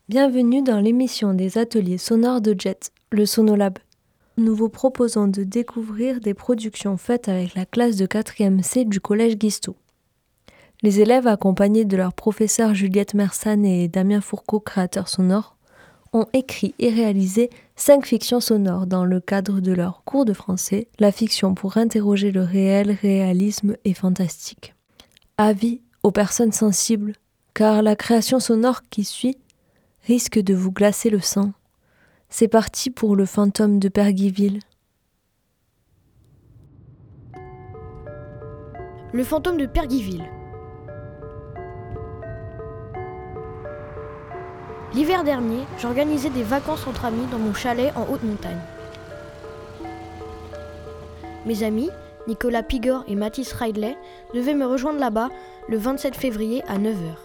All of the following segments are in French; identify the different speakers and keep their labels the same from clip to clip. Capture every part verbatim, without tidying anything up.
Speaker 1: Bienvenue dans l'émission des ateliers sonores de Jet, le Sonolab. Nous vous proposons de découvrir des productions faites avec la classe de quatrième C du collège Guisteau. Les élèves, accompagnés de leurs professeurs Juliette Mersane et Damien Fourcault, créateurs sonores, ont écrit et réalisé cinq fictions sonores dans le cadre de leur cours de français, la fiction pour interroger le réel, réalisme et fantastique. Avis aux personnes sensibles, car la création sonore qui suit risque de vous glacer le sang. C'est parti pour le fantôme de Perguiville.
Speaker 2: Le fantôme de Perguiville. L'hiver dernier, j'organisais des vacances entre amis dans mon chalet en haute montagne. Mes amis, Nicolas Pigor et Mathis Ridley, devaient me rejoindre là-bas le vingt-sept février à neuf heures.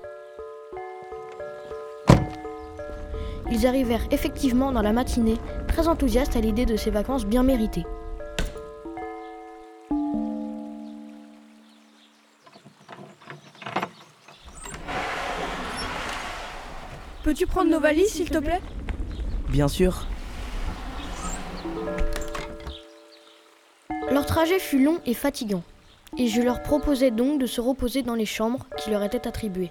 Speaker 2: Ils arrivèrent effectivement dans la matinée, très enthousiastes à l'idée de ces vacances bien méritées.
Speaker 3: Peux-tu prendre nos valises, s'il te plaît ?
Speaker 4: Bien sûr.
Speaker 2: Leur trajet fut long et fatigant, et je leur proposai donc de se reposer dans les chambres qui leur étaient attribuées.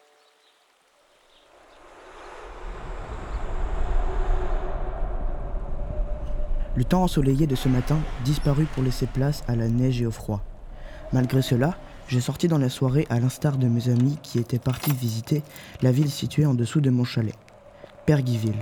Speaker 4: Le temps ensoleillé de ce matin disparut pour laisser place à la neige et au froid. Malgré cela, je sortis dans la soirée à l'instar de mes amis qui étaient partis visiter la ville située en dessous de mon chalet, Perguiville.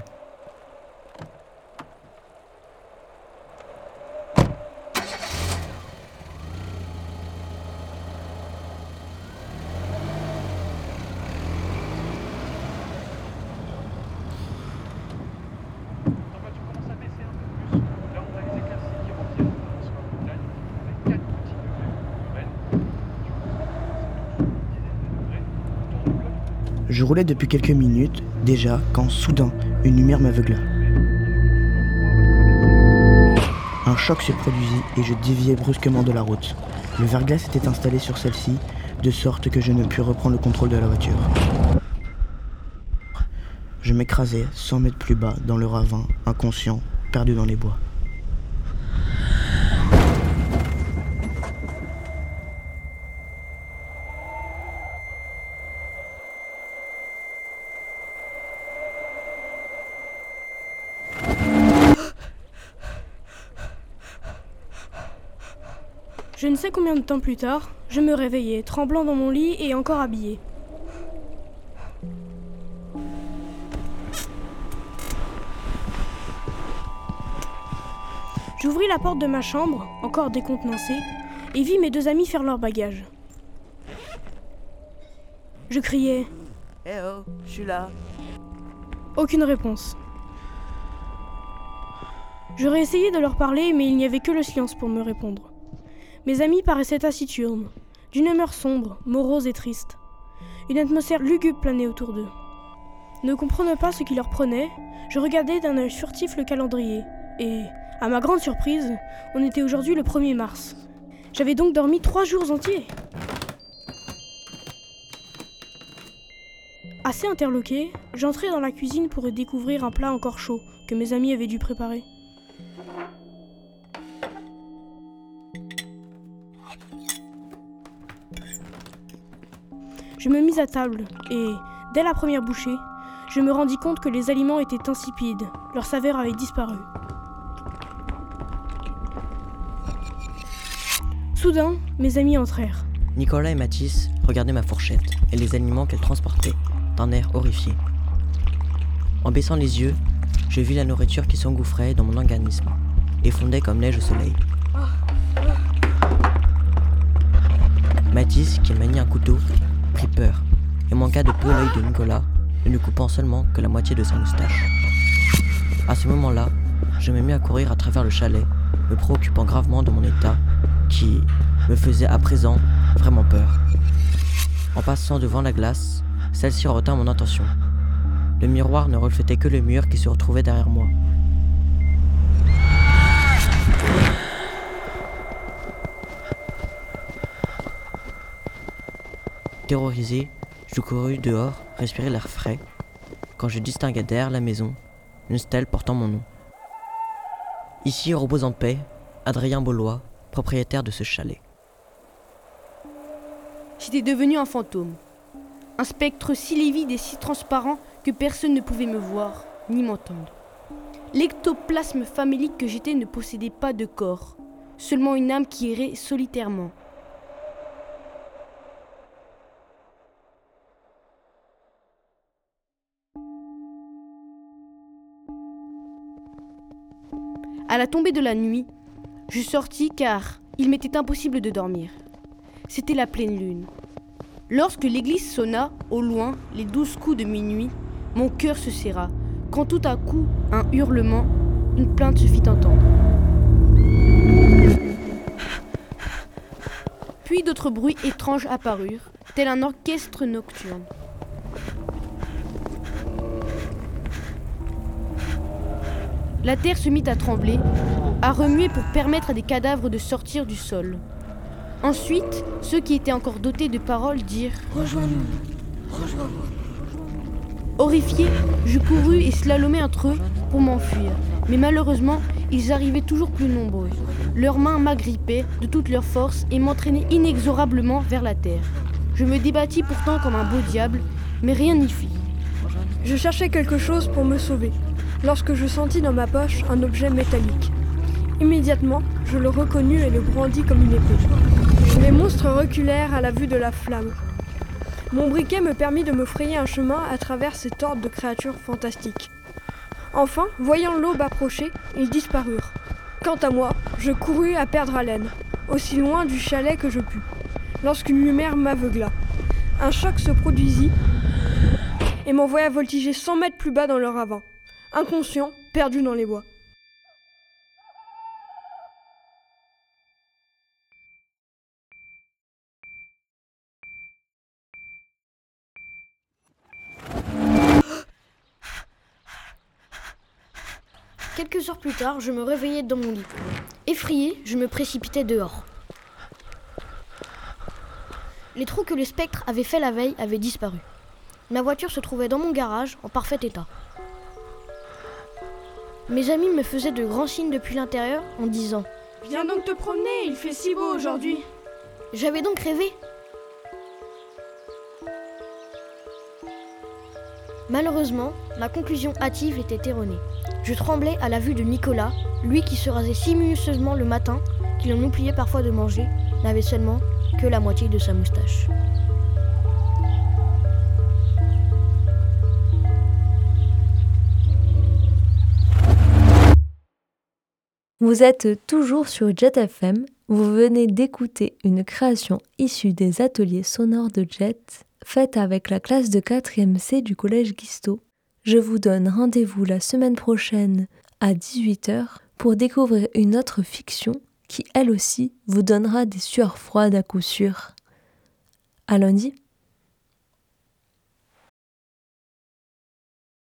Speaker 4: Je roulais depuis quelques minutes, déjà, quand soudain, une lumière m'aveugla. Un choc se produisit et je déviai brusquement de la route. Le verglas était installé sur celle-ci, de sorte que je ne pus reprendre le contrôle de la voiture. Je m'écrasai, cent mètres plus bas, dans le ravin, inconscient, perdu dans les bois.
Speaker 3: Je ne sais combien de temps plus tard, je me réveillai, tremblant dans mon lit et encore habillé. J'ouvris la porte de ma chambre, encore décontenancée, et vis mes deux amis faire leur bagage. Je criai
Speaker 5: « Eh oh, je suis là !»
Speaker 3: Aucune réponse. Je réessayai de leur parler, mais il n'y avait que le silence pour me répondre. Mes amis paraissaient taciturnes, d'une humeur sombre, morose et triste. Une atmosphère lugubre planait autour d'eux. Ne comprenant pas ce qui leur prenait, je regardais d'un œil furtif le calendrier, et, à ma grande surprise, on était aujourd'hui le premier mars. J'avais donc dormi trois jours entiers. Assez interloqué, j'entrai dans la cuisine pour y découvrir un plat encore chaud que mes amis avaient dû préparer. Je me mis à table et, dès la première bouchée, je me rendis compte que les aliments étaient insipides, leur saveur avait disparu. Soudain, mes amis entrèrent.
Speaker 5: Nicolas et Mathis regardaient ma fourchette et les aliments qu'elle transportait, d'un air horrifié. En baissant les yeux, je vis la nourriture qui s'engouffrait dans mon organisme et fondait comme neige au soleil. Mathis, qui maniait un couteau, prit peur et manqua de peu l'œil de Nicolas, ne lui coupant seulement que la moitié de sa moustache. À ce moment-là, je me mis à courir à travers le chalet, me préoccupant gravement de mon état qui me faisait à présent vraiment peur. En passant devant la glace, celle-ci retint mon attention. Le miroir ne reflétait que le mur qui se retrouvait derrière moi. Terrorisé, je courus dehors, respirer l'air frais, quand je distinguai derrière la maison une stèle portant mon nom. Ici repose en paix Adrien Beaulois, propriétaire de ce chalet.
Speaker 6: J'étais devenu un fantôme, un spectre si livide et si transparent que personne ne pouvait me voir ni m'entendre. L'ectoplasme famélique que j'étais ne possédait pas de corps, seulement une âme qui errait solitairement. À la tombée de la nuit, je sortis car il m'était impossible de dormir. C'était la pleine lune. Lorsque l'église sonna, au loin, les douze coups de minuit, mon cœur se serra, quand tout à coup, un hurlement, une plainte se fit entendre. Puis d'autres bruits étranges apparurent, tel un orchestre nocturne. La terre se mit à trembler, à remuer pour permettre à des cadavres de sortir du sol. Ensuite, ceux qui étaient encore dotés de paroles dirent « Rejoins-nous, rejoins-nous ». Horrifié, je courus et slalomai entre eux pour m'enfuir. Mais malheureusement, ils arrivaient toujours plus nombreux. Leurs mains m'agrippaient de toute leur force et m'entraînaient inexorablement vers la terre. Je me débattis pourtant comme un beau diable, mais rien n'y fit.
Speaker 3: Je cherchais quelque chose pour me sauver, lorsque je sentis dans ma poche un objet métallique. Immédiatement, je le reconnus et le brandis comme une épée. Les monstres reculèrent à la vue de la flamme. Mon briquet me permit de me frayer un chemin à travers cette horde de créatures fantastiques. Enfin, voyant l'aube approcher, ils disparurent. Quant à moi, je courus à perdre haleine, aussi loin du chalet que je pus, lorsqu'une lumière m'aveugla. Un choc se produisit et m'envoya voltiger cent mètres plus bas dans le ravin, inconscient, perdu dans les bois.
Speaker 2: Quelques heures plus tard, je me réveillais dans mon lit. Effrayé, je me précipitais dehors. Les trous que le spectre avait fait la veille avaient disparu. Ma voiture se trouvait dans mon garage, en parfait état. Mes amis me faisaient de grands signes depuis l'intérieur en disant
Speaker 3: « Viens donc te promener, il fait si beau aujourd'hui !»
Speaker 2: J'avais donc rêvé. Malheureusement, ma conclusion hâtive était erronée. Je tremblais à la vue de Nicolas, lui qui se rasait si minutieusement le matin qu'il en oubliait parfois de manger, n'avait seulement que la moitié de sa moustache.
Speaker 1: Vous êtes toujours sur Jet F M, vous venez d'écouter une création issue des ateliers sonores de Jet, faite avec la classe de quatrième C du collège Guisto. Je vous donne rendez-vous la semaine prochaine à dix-huit heures pour découvrir une autre fiction qui, elle aussi, vous donnera des sueurs froides à coup sûr. À lundi.